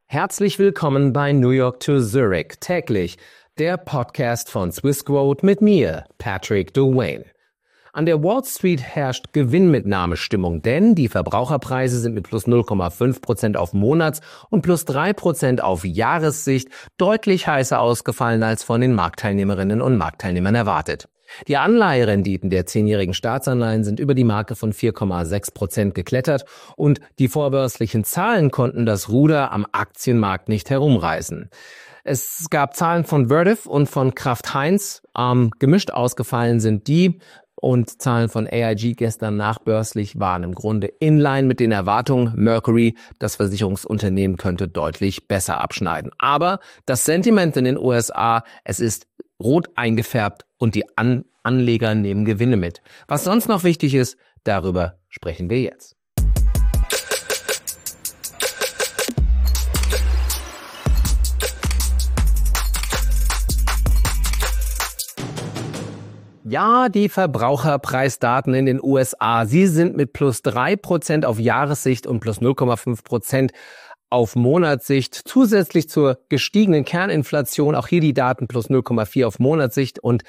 Herzlich willkommen bei New York to Zurich täglich, der Podcast von Swissquote mit mir, Patrick Dwayne. An der Wall Street herrscht Gewinnmitnahmestimmung, denn die Verbraucherpreise sind mit plus 0,5% auf Monats- und plus 3% auf Jahressicht deutlich heißer ausgefallen als von den Marktteilnehmerinnen und Marktteilnehmern erwartet. Die Anleiherenditen der 10-jährigen Staatsanleihen sind über die Marke von 4,6% geklettert und die vorbörslichen Zahlen konnten das Ruder am Aktienmarkt nicht herumreißen. Es gab Zahlen von Vertiv und von Kraft Heinz. Gemischt ausgefallen sind die und Zahlen von AIG gestern nachbörslich waren im Grunde inline mit den Erwartungen. Mercury, das Versicherungsunternehmen, könnte deutlich besser abschneiden. Aber das Sentiment in den USA, es ist rot eingefärbt und die Anleger nehmen Gewinne mit. Was sonst noch wichtig ist, darüber sprechen wir jetzt. Ja, die Verbraucherpreisdaten in den USA, sie sind mit plus 3% auf Jahressicht und plus 0,5% auf Monatssicht, zusätzlich zur gestiegenen Kerninflation, auch hier die Daten plus 0,4 auf Monatssicht und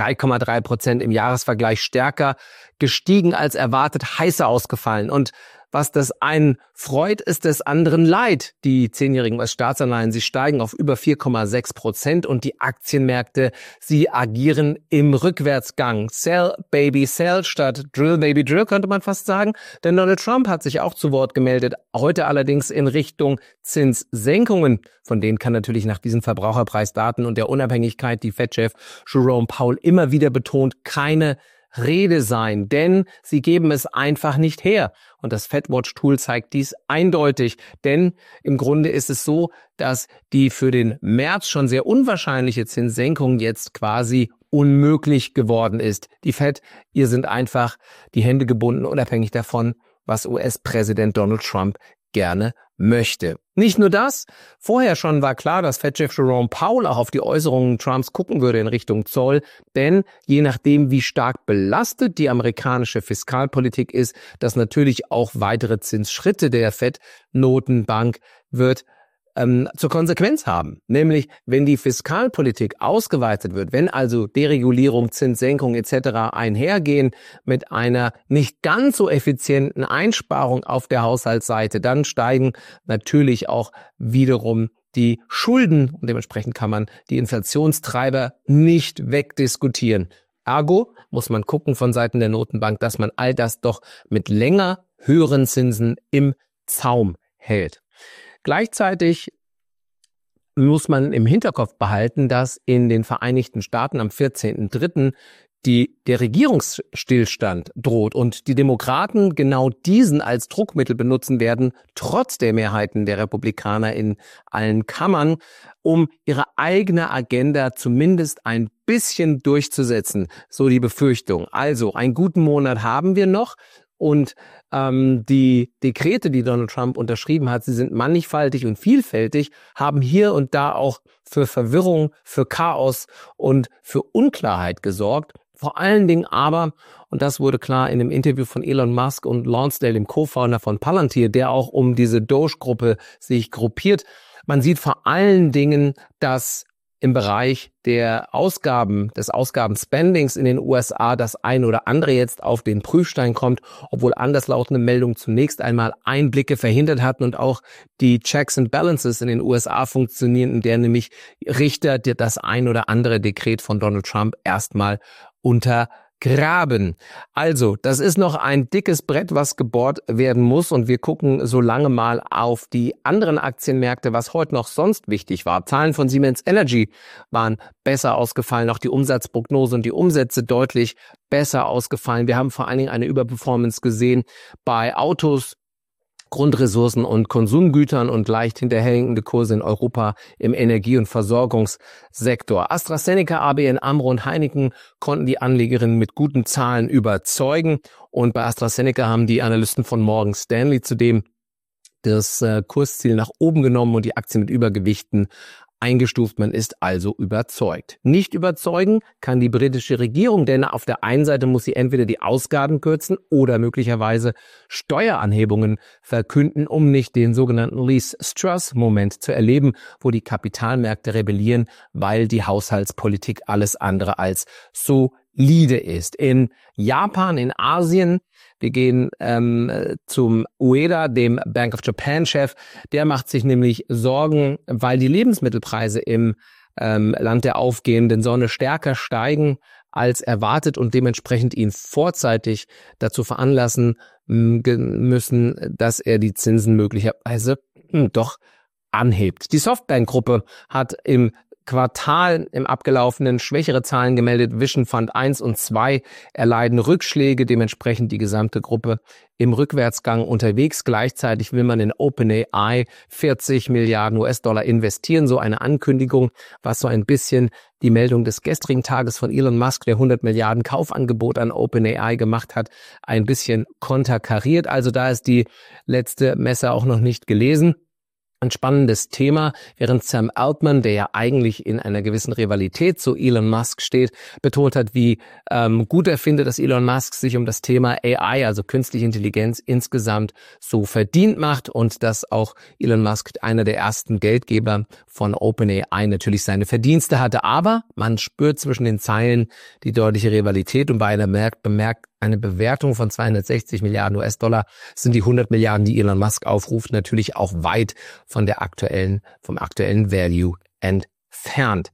3,3% im Jahresvergleich stärker gestiegen als erwartet, heißer ausgefallen. Und was das einen freut, ist des anderen leid. Die 10-jährigen US-Staatsanleihen, sie steigen auf über 4,6% und die Aktienmärkte, sie agieren im Rückwärtsgang. Sell, Baby, Sell statt Drill, Baby, Drill, könnte man fast sagen. Denn Donald Trump hat sich auch zu Wort gemeldet, heute allerdings in Richtung Zinssenkungen. Von denen kann natürlich nach diesen Verbraucherpreisdaten und der Unabhängigkeit die Fed-Chef Jerome Powell immer wieder betont, keine Rede sein, denn sie geben es einfach nicht her. Und das FedWatch-Tool zeigt dies eindeutig, denn im Grunde ist es so, dass die für den März schon sehr unwahrscheinliche Zinssenkung jetzt quasi unmöglich geworden ist. Die Fed, ihr sind einfach die Hände gebunden, unabhängig davon, was US-Präsident Donald Trump gerne möchte. Nicht nur das, vorher schon war klar, dass Fed-Chef Jerome Powell auch auf die Äußerungen Trumps gucken würde in Richtung Zoll, denn je nachdem, wie stark belastet die amerikanische Fiskalpolitik ist, dass natürlich auch weitere Zinsschritte der Fed-Notenbank wird zur Konsequenz haben. Nämlich, wenn die Fiskalpolitik ausgeweitet wird, wenn also Deregulierung, Zinssenkung etc. einhergehen mit einer nicht ganz so effizienten Einsparung auf der Haushaltsseite, dann steigen natürlich auch wiederum die Schulden und dementsprechend kann man die Inflationstreiber nicht wegdiskutieren. Ergo muss man gucken von Seiten der Notenbank, dass man all das doch mit länger höheren Zinsen im Zaum hält. Gleichzeitig muss man im Hinterkopf behalten, dass in den Vereinigten Staaten am 14.03. der Regierungsstillstand droht und die Demokraten genau diesen als Druckmittel benutzen werden, trotz der Mehrheiten der Republikaner in allen Kammern, um ihre eigene Agenda zumindest ein bisschen durchzusetzen, so die Befürchtung. Also einen guten Monat haben wir noch. Und die Dekrete, die Donald Trump unterschrieben hat, sie sind mannigfaltig und vielfältig, haben hier und da auch für Verwirrung, für Chaos und für Unklarheit gesorgt. Vor allen Dingen aber, und das wurde klar in dem Interview von Elon Musk und Lonsdale, dem Co-Founder von Palantir, der auch um diese Doge-Gruppe sich gruppiert, man sieht vor allen Dingen, dass im Bereich der Ausgaben, des Ausgabenspendings in den USA das ein oder andere jetzt auf den Prüfstein kommt, obwohl anderslautende Meldungen zunächst einmal Einblicke verhindert hatten und auch die Checks and Balances in den USA funktionieren, in der nämlich Richter das ein oder andere Dekret von Donald Trump erstmal untergraben. Also, das ist noch ein dickes Brett, was gebohrt werden muss und wir gucken so lange mal auf die anderen Aktienmärkte, was heute noch sonst wichtig war. Zahlen von Siemens Energy waren besser ausgefallen, auch die Umsatzprognose und die Umsätze deutlich besser ausgefallen. Wir haben vor allen Dingen eine Überperformance gesehen bei Autos, Grundressourcen und Konsumgütern und leicht hinterhängende Kurse in Europa im Energie- und Versorgungssektor. AstraZeneca, ABN AMRO und Heineken konnten die Anlegerinnen mit guten Zahlen überzeugen. Und bei AstraZeneca haben die Analysten von Morgan Stanley zudem das Kursziel nach oben genommen und die Aktie mit Übergewichten eingestuft. Man ist also überzeugt. Nicht überzeugen kann die britische Regierung, denn auf der einen Seite muss sie entweder die Ausgaben kürzen oder möglicherweise Steueranhebungen verkünden, um nicht den sogenannten Liz-Truss-Moment zu erleben, wo die Kapitalmärkte rebellieren, weil die Haushaltspolitik alles andere als solide ist. In Japan, in Asien, wir gehen zum Ueda, dem Bank of Japan-Chef, der macht sich nämlich Sorgen, weil die Lebensmittelpreise im Land der aufgehenden Sonne stärker steigen als erwartet und dementsprechend ihn vorzeitig dazu veranlassen müssen, dass er die Zinsen möglicherweise doch anhebt. Die Softbank-Gruppe hat im Quartal im abgelaufenen schwächere Zahlen gemeldet. Vision Fund 1 und 2 erleiden Rückschläge, dementsprechend die gesamte Gruppe im Rückwärtsgang unterwegs. Gleichzeitig will man in OpenAI 40 Milliarden US-Dollar investieren. So eine Ankündigung, was so ein bisschen die Meldung des gestrigen Tages von Elon Musk, der 100 Milliarden Kaufangebot an OpenAI gemacht hat, ein bisschen konterkariert. Also da ist die letzte Messe auch noch nicht gelesen. Ein spannendes Thema, während Sam Altman, der ja eigentlich in einer gewissen Rivalität zu Elon Musk steht, betont hat, wie gut er findet, dass Elon Musk sich um das Thema AI, also künstliche Intelligenz, insgesamt so verdient macht und dass auch Elon Musk, einer der ersten Geldgeber von OpenAI, natürlich seine Verdienste hatte. Aber man spürt zwischen den Zeilen die deutliche Rivalität und bei einer eine Bewertung von 260 Milliarden US-Dollar sind die 100 Milliarden, die Elon Musk aufruft, natürlich auch weit vom aktuellen Value entfernt.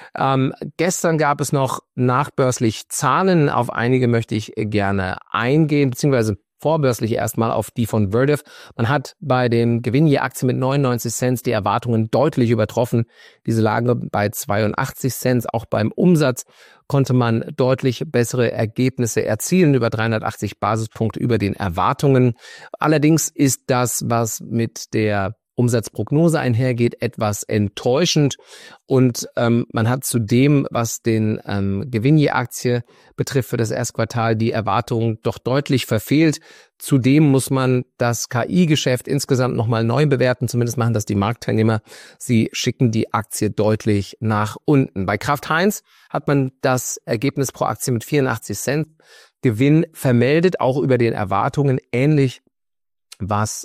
Gestern gab es noch nachbörslich Zahlen, auf einige möchte ich gerne eingehen, beziehungsweise vorbörslich erstmal auf die von Vertiv. Man hat bei dem Gewinn je Aktie mit 99 Cent die Erwartungen deutlich übertroffen. Diese lagen bei 82 Cent. Auch beim Umsatz konnte man deutlich bessere Ergebnisse erzielen, über 380 Basispunkte über den Erwartungen. Allerdings ist das, was mit der Umsatzprognose einhergeht, etwas enttäuschend und man hat zudem, was den Gewinn je Aktie betrifft für das Erstquartal, die Erwartungen doch deutlich verfehlt. Zudem muss man das KI-Geschäft insgesamt nochmal neu bewerten, zumindest machen das die Marktteilnehmer. Sie schicken die Aktie deutlich nach unten. Bei Kraft Heinz hat man das Ergebnis pro Aktie mit 84 Cent Gewinn vermeldet, auch über den Erwartungen, ähnlich was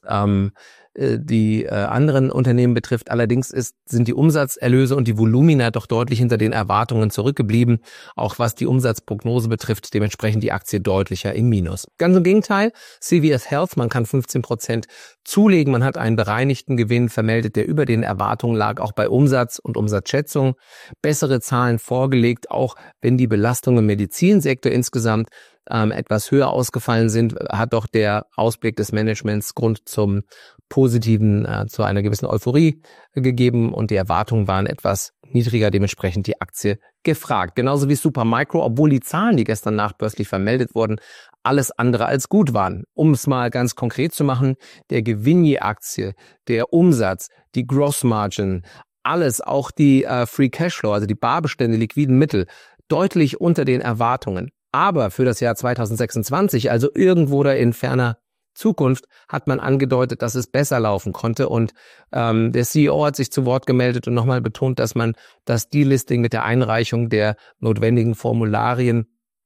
die anderen Unternehmen betrifft. Allerdings sind die Umsatzerlöse und die Volumina doch deutlich hinter den Erwartungen zurückgeblieben, auch was die Umsatzprognose betrifft, dementsprechend die Aktie deutlicher im Minus. Ganz im Gegenteil, CVS Health, man kann 15% zulegen, man hat einen bereinigten Gewinn vermeldet, der über den Erwartungen lag, auch bei Umsatz und Umsatzschätzung. Bessere Zahlen vorgelegt, auch wenn die Belastungen im Medizinsektor insgesamt etwas höher ausgefallen sind, hat doch der Ausblick des Managements Grund zum positiven, zu einer gewissen Euphorie gegeben und die Erwartungen waren etwas niedriger, dementsprechend die Aktie gefragt. Genauso wie Supermicro, obwohl die Zahlen, die gestern nachbörslich vermeldet wurden, alles andere als gut waren. Um es mal ganz konkret zu machen, der Gewinn je Aktie, der Umsatz, die Gross Margin, alles, auch die Free Cashflow, also die Barbestände, liquiden Mittel, deutlich unter den Erwartungen. Aber für das Jahr 2026, also irgendwo da in ferner Zukunft, hat man angedeutet, dass es besser laufen konnte. Und der CEO hat sich zu Wort gemeldet und nochmal betont, dass man das Delisting mit der Einreichung der notwendigen Formulare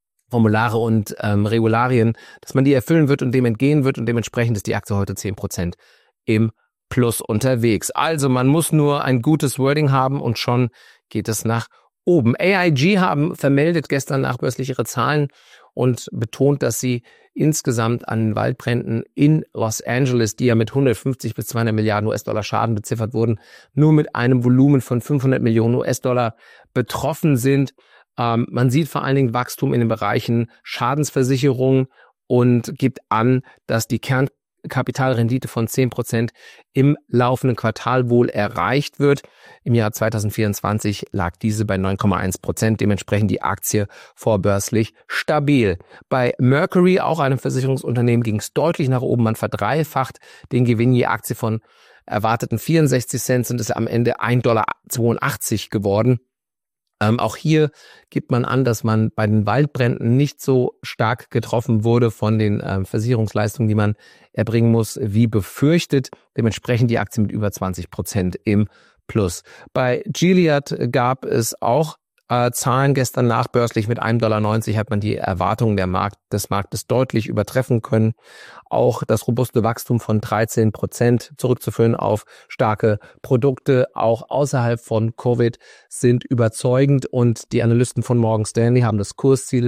und Regularien, dass man die erfüllen wird und dem entgehen wird. Und dementsprechend ist die Aktie heute 10% im Plus unterwegs. Also man muss nur ein gutes Wording haben und schon geht es nach oben. AIG haben vermeldet gestern nachbörslich ihre Zahlen und betont, dass sie insgesamt an Waldbränden in Los Angeles, die ja mit 150 bis 200 Milliarden US-Dollar Schaden beziffert wurden, nur mit einem Volumen von 500 Millionen US-Dollar betroffen sind. Man sieht vor allen Dingen Wachstum in den Bereichen Schadensversicherung und gibt an, dass die Kernkapitalrendite von 10% im laufenden Quartal wohl erreicht wird. Im Jahr 2024 lag diese bei 9,1%, dementsprechend die Aktie vorbörslich stabil. Bei Mercury, auch einem Versicherungsunternehmen, ging es deutlich nach oben. Man verdreifacht den Gewinn je Aktie von erwarteten 64 Cent und ist am Ende 1,82 Dollar geworden. Auch hier gibt man an, dass man bei den Waldbränden nicht so stark getroffen wurde von den Versicherungsleistungen, die man erbringen muss, wie befürchtet. Dementsprechend die Aktie mit über 20% im plus. Bei Gilead gab es auch Zahlen gestern nachbörslich. Mit $1,90 hat man die Erwartungen des Marktes deutlich übertreffen können. Auch das robuste Wachstum von 13% zurückzuführen auf starke Produkte, auch außerhalb von Covid, sind überzeugend. Und die Analysten von Morgan Stanley haben das Kursziel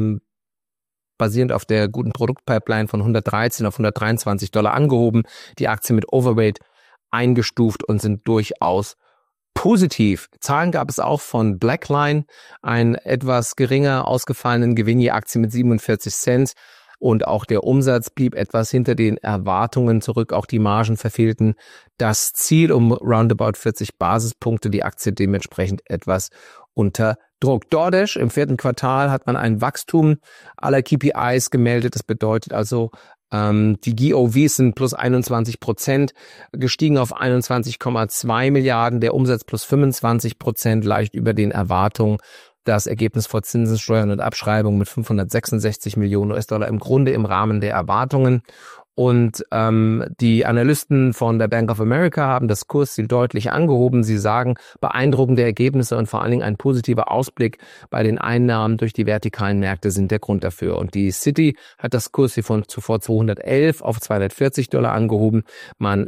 basierend auf der guten Produktpipeline von $113 auf $123 angehoben. Die Aktie mit Overweight eingestuft und sind durchaus positiv. Zahlen gab es auch von Blackline, ein etwas geringer ausgefallenen Gewinn je Aktie mit 47 Cent. Und auch der Umsatz blieb etwas hinter den Erwartungen zurück. Auch die Margen verfehlten das Ziel um roundabout 40 Basispunkte. Die Aktie dementsprechend etwas unter Druck. DoorDash im 4. Quartal hat man ein Wachstum aller KPIs gemeldet. Das bedeutet also, die GOVs sind plus 21%, gestiegen auf 21,2 Milliarden, der Umsatz plus 25%, leicht über den Erwartungen. Das Ergebnis vor Zinsen, Steuern und Abschreibungen mit 566 Millionen US-Dollar im Grunde im Rahmen der Erwartungen. Und die Analysten von der Bank of America haben das Kursziel deutlich angehoben. Sie sagen, beeindruckende Ergebnisse und vor allen Dingen ein positiver Ausblick bei den Einnahmen durch die vertikalen Märkte sind der Grund dafür. Und die Citi hat das Kursziel von zuvor $211 auf $240 angehoben. Man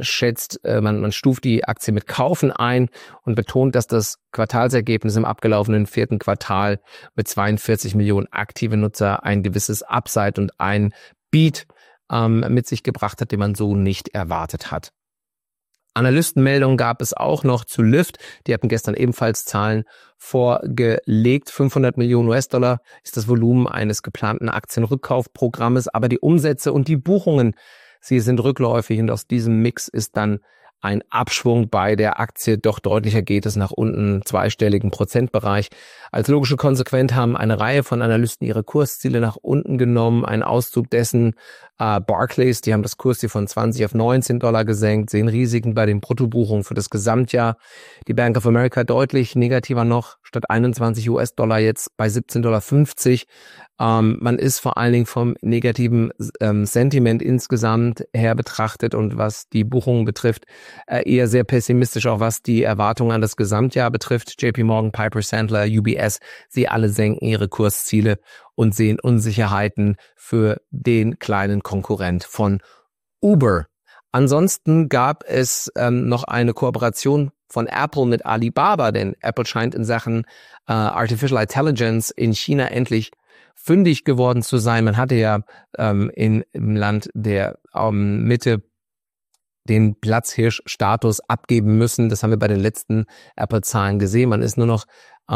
stuft die Aktie mit Kaufen ein und betont, dass das Quartalsergebnis im abgelaufenen 4. Quartal mit 42 Millionen aktive Nutzer ein gewisses Upside und ein Beat mit sich gebracht hat, den man so nicht erwartet hat. Analystenmeldungen gab es auch noch zu Lyft. Die hatten gestern ebenfalls Zahlen vorgelegt. 500 Millionen US-Dollar ist das Volumen eines geplanten Aktienrückkaufprogrammes, aber die Umsätze und die Buchungen, sie sind rückläufig und aus diesem Mix ist dann ein Abschwung bei der Aktie. Doch deutlicher geht es nach unten, zweistelligen Prozentbereich. Als logische Konsequenz haben eine Reihe von Analysten ihre Kursziele nach unten genommen. Ein Auszug dessen Barclays, die haben das Kursziel von $20 auf $19 gesenkt, sehen Risiken bei den Bruttobuchungen für das Gesamtjahr. Die Bank of America deutlich negativer noch, statt 21 US-Dollar jetzt bei $17,50. Man ist vor allen Dingen vom negativen Sentiment insgesamt her betrachtet und was die Buchungen betrifft, eher sehr pessimistisch, auch was die Erwartungen an das Gesamtjahr betrifft. JP Morgan, Piper Sandler, UBS, sie alle senken ihre Kursziele und sehen Unsicherheiten für den kleinen Konkurrent von Uber. Ansonsten gab es noch eine Kooperation von Apple mit Alibaba, denn Apple scheint in Sachen Artificial Intelligence in China endlich fündig geworden zu sein. Man hatte ja im Land der Mitte den Platzhirsch-Status abgeben müssen. Das haben wir bei den letzten Apple-Zahlen gesehen. Man ist nur noch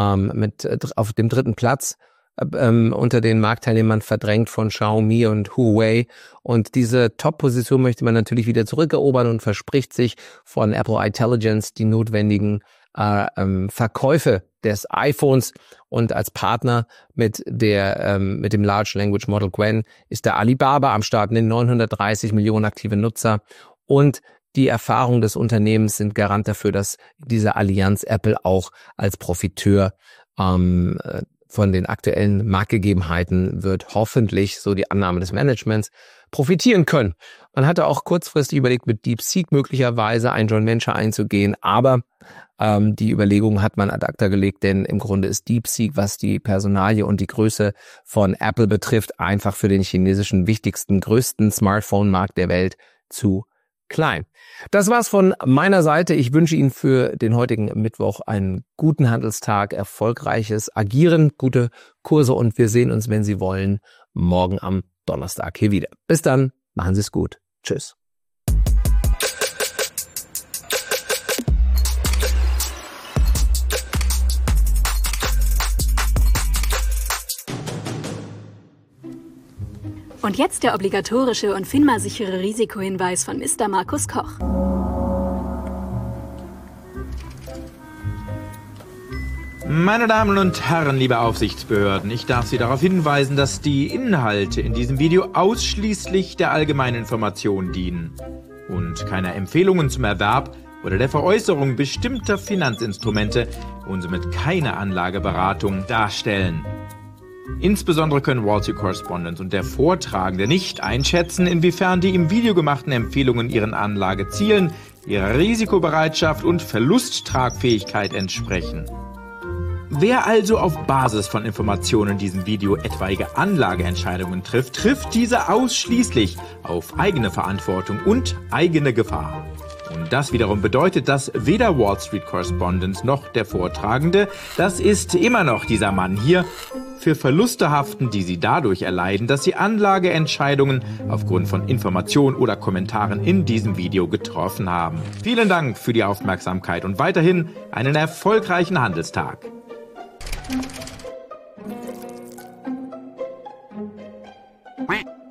auf dem 3. Platz unter den Marktteilnehmern verdrängt von Xiaomi und Huawei. Und diese Top-Position möchte man natürlich wieder zurückerobern und verspricht sich von Apple Intelligence die notwendigen Verkäufe des iPhones. Und als Partner mit dem Large Language Model Qwen ist der Alibaba am Start, in 930 Millionen aktive Nutzer. Und die Erfahrungen des Unternehmens sind Garant dafür, dass diese Allianz Apple auch als Profiteur von den aktuellen Marktgegebenheiten wird hoffentlich, so die Annahme des Managements, profitieren können. Man hatte auch kurzfristig überlegt, mit DeepSeek möglicherweise ein Joint Venture einzugehen, aber die Überlegungen hat man ad acta gelegt, denn im Grunde ist DeepSeek, was die Personalie und die Größe von Apple betrifft, einfach für den chinesischen größten Smartphone-Markt der Welt zu klein. Das war's von meiner Seite. Ich wünsche Ihnen für den heutigen Mittwoch einen guten Handelstag, erfolgreiches Agieren, gute Kurse und wir sehen uns, wenn Sie wollen, morgen am Donnerstag hier wieder. Bis dann, machen Sie es gut. Tschüss. Und jetzt der obligatorische und FINMA-sichere Risikohinweis von Mr. Markus Koch. Meine Damen und Herren, liebe Aufsichtsbehörden, ich darf Sie darauf hinweisen, dass die Inhalte in diesem Video ausschließlich der allgemeinen Information dienen und keine Empfehlungen zum Erwerb oder der Veräußerung bestimmter Finanzinstrumente und somit keine Anlageberatung darstellen. Insbesondere können Wall Street Correspondent und der Vortragende nicht einschätzen, inwiefern die im Video gemachten Empfehlungen ihren Anlagezielen, ihrer Risikobereitschaft und Verlusttragfähigkeit entsprechen. Wer also auf Basis von Informationen in diesem Video etwaige Anlageentscheidungen trifft, trifft diese ausschließlich auf eigene Verantwortung und eigene Gefahr. Und das wiederum bedeutet, dass weder Wall Street Correspondent noch der Vortragende, das ist immer noch dieser Mann hier, für Verluste haften, die sie dadurch erleiden, dass sie Anlageentscheidungen aufgrund von Informationen oder Kommentaren in diesem Video getroffen haben. Vielen Dank für die Aufmerksamkeit und weiterhin einen erfolgreichen Handelstag. Quack.